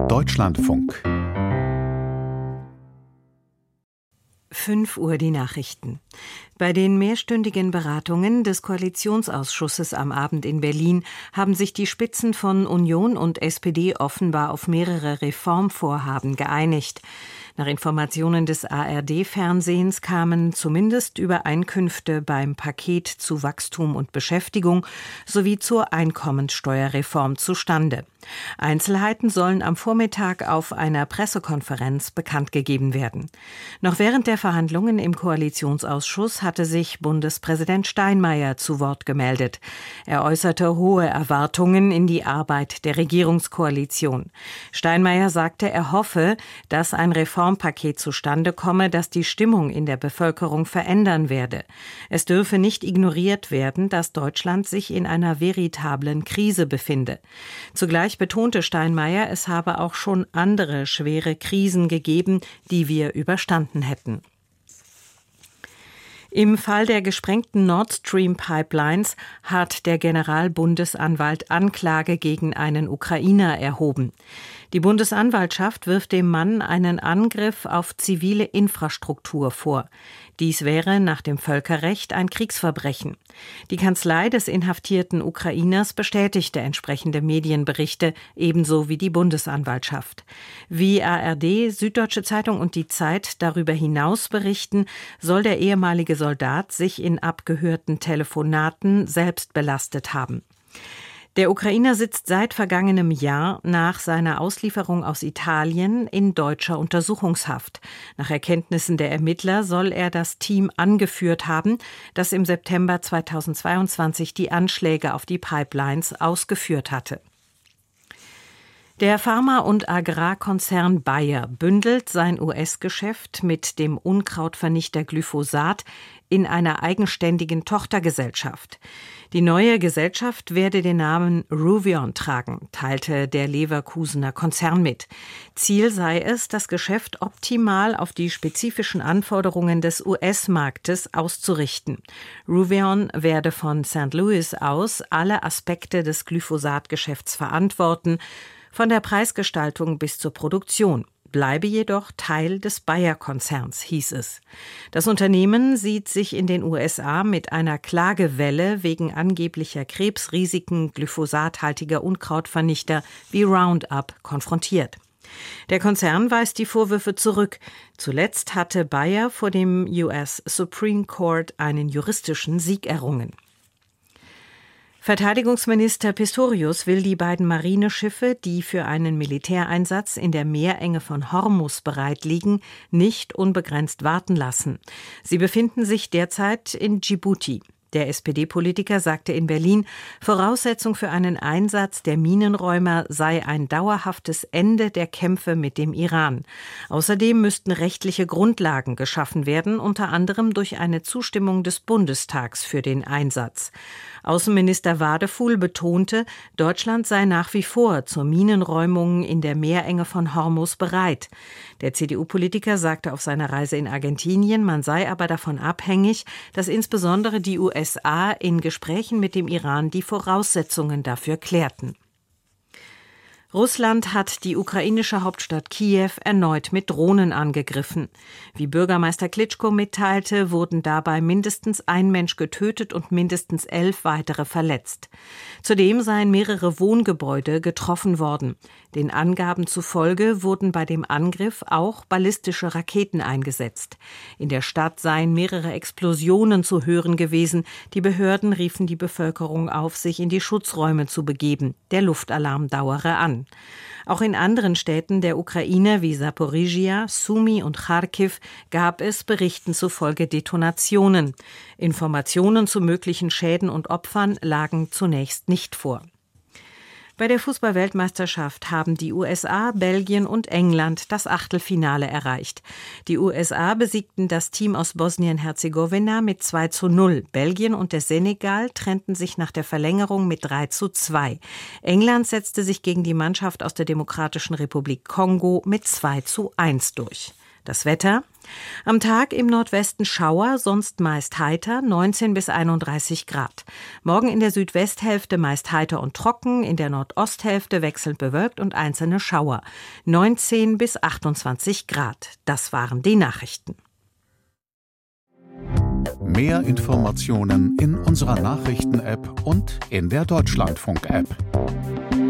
Deutschlandfunk. 5 Uhr die Nachrichten. Bei den mehrstündigen Beratungen des Koalitionsausschusses am Abend in Berlin haben sich die Spitzen von Union und SPD offenbar auf mehrere Reformvorhaben geeinigt. Nach Informationen des ARD-Fernsehens kamen zumindest Übereinkünfte beim Paket zu Wachstum und Beschäftigung sowie zur Einkommenssteuerreform zustande. Einzelheiten sollen am Vormittag auf einer Pressekonferenz bekannt gegeben werden. Noch während der Verhandlungen im Koalitionsausschuss hatte sich Bundespräsident Steinmeier zu Wort gemeldet. Er äußerte hohe Erwartungen in die Arbeit der Regierungskoalition. Steinmeier sagte, er hoffe, dass ein Reformpaket zustande komme, das die Stimmung in der Bevölkerung verändern werde. Es dürfe nicht ignoriert werden, dass Deutschland sich in einer veritablen Krise befinde. Zugleich betonte Steinmeier, es habe auch schon andere schwere Krisen gegeben, die wir überstanden hätten. Im Fall der gesprengten Nord Stream Pipelines hat der Generalbundesanwalt Anklage gegen einen Ukrainer erhoben. Die Bundesanwaltschaft wirft dem Mann einen Angriff auf zivile Infrastruktur vor. Dies wäre nach dem Völkerrecht ein Kriegsverbrechen. Die Kanzlei des inhaftierten Ukrainers bestätigte entsprechende Medienberichte, ebenso wie die Bundesanwaltschaft. Wie ARD, Süddeutsche Zeitung und die Zeit darüber hinaus berichten, soll der ehemalige Soldat sich in abgehörten Telefonaten selbst belastet haben. Der Ukrainer sitzt seit vergangenem Jahr nach seiner Auslieferung aus Italien in deutscher Untersuchungshaft. Nach Erkenntnissen der Ermittler soll er das Team angeführt haben, das im September 2022 die Anschläge auf die Pipelines ausgeführt hatte. Der Pharma- und Agrarkonzern Bayer bündelt sein US-Geschäft mit dem Unkrautvernichter Glyphosat in einer eigenständigen Tochtergesellschaft. Die neue Gesellschaft werde den Namen Ruveon tragen, teilte der Leverkusener Konzern mit. Ziel sei es, das Geschäft optimal auf die spezifischen Anforderungen des US-Marktes auszurichten. Ruveon werde von St. Louis aus alle Aspekte des Glyphosat-Geschäfts verantworten, von der Preisgestaltung bis zur Produktion. Bleibe jedoch Teil des Bayer-Konzerns, hieß es. Das Unternehmen sieht sich in den USA mit einer Klagewelle wegen angeblicher Krebsrisiken glyphosathaltiger Unkrautvernichter wie Roundup konfrontiert. Der Konzern weist die Vorwürfe zurück. Zuletzt hatte Bayer vor dem US Supreme Court einen juristischen Sieg errungen. Verteidigungsminister Pistorius will die beiden Marineschiffe, die für einen Militäreinsatz in der Meerenge von Hormuz bereit liegen, nicht unbegrenzt warten lassen. Sie befinden sich derzeit in Djibouti. Der SPD-Politiker sagte in Berlin, Voraussetzung für einen Einsatz der Minenräumer sei ein dauerhaftes Ende der Kämpfe mit dem Iran. Außerdem müssten rechtliche Grundlagen geschaffen werden, unter anderem durch eine Zustimmung des Bundestags für den Einsatz. Außenminister Wadefuhl betonte, Deutschland sei nach wie vor zur Minenräumung in der Meerenge von Hormuz bereit. Der CDU-Politiker sagte auf seiner Reise in Argentinien, man sei aber davon abhängig, dass insbesondere die USA in Gesprächen mit dem Iran die Voraussetzungen dafür klärten. Russland hat die ukrainische Hauptstadt Kiew erneut mit Drohnen angegriffen. Wie Bürgermeister Klitschko mitteilte, wurden dabei mindestens ein Mensch getötet und mindestens 11 weitere verletzt. Zudem seien mehrere Wohngebäude getroffen worden. Den Angaben zufolge wurden bei dem Angriff auch ballistische Raketen eingesetzt. In der Stadt seien mehrere Explosionen zu hören gewesen. Die Behörden riefen die Bevölkerung auf, sich in die Schutzräume zu begeben. Der Luftalarm dauere an. Auch in anderen Städten der Ukraine wie Saporizhia, Sumy und Charkiw gab es Berichten zufolge Detonationen. Informationen zu möglichen Schäden und Opfern lagen zunächst nicht vor. Bei der Fußball-Weltmeisterschaft haben die USA, Belgien und England das Achtelfinale erreicht. Die USA besiegten das Team aus Bosnien-Herzegowina mit 2:0. Belgien und der Senegal trennten sich nach der Verlängerung mit 3:2. England setzte sich gegen die Mannschaft aus der Demokratischen Republik Kongo mit 2:1 durch. Das Wetter: Am Tag im Nordwesten Schauer, sonst meist heiter, 19 bis 31 Grad. Morgen in der Südwesthälfte meist heiter und trocken, in der Nordosthälfte wechselnd bewölkt und einzelne Schauer, 19 bis 28 Grad. Das waren die Nachrichten. Mehr Informationen in unserer Nachrichten-App und in der Deutschlandfunk-App.